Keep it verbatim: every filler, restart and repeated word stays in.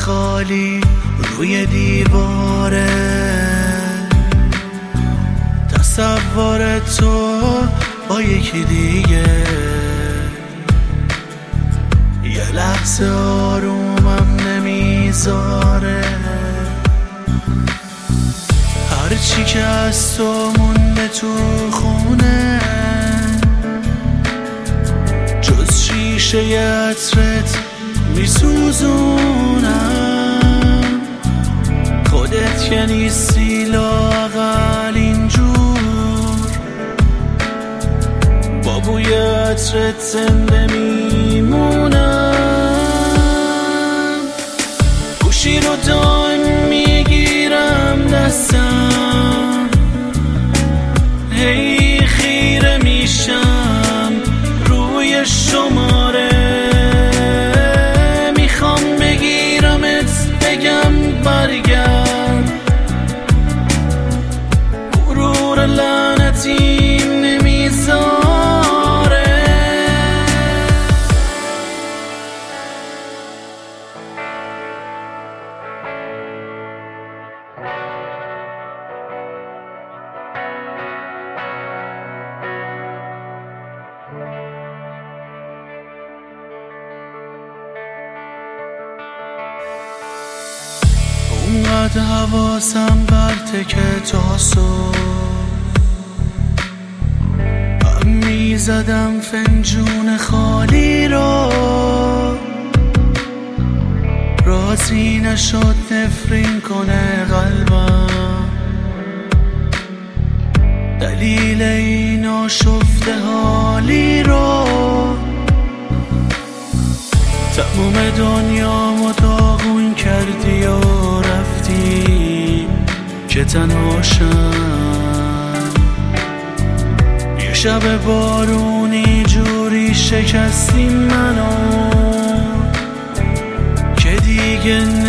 خالی روی دیواره، تصور تو با یکی دیگه، یه لحظه آرومم نمیذاره. هرچی که از تو مونده تو خونه، جز شیشه عطرت میسوزونم. خودت که نیستی لااقل اینجور، با بوی عطرت زنده میمونم. گوشی رو دائم میگیرم دستم، هی خیره میشم روی شماره. میخوام بگیرمت بگم برگرد، غرور لعنتی نمیذاره. اونقدر حواسم برته که تا صبح هم میزدم فنجون خالی رو. راضی نشد نفرین کنه قلبم، دلیل این آشفته حالی رو. تموم دنیامو داغون کردی و رفتی که تنهاشم. یه شب بارونی جوری شکستی منو که دیگه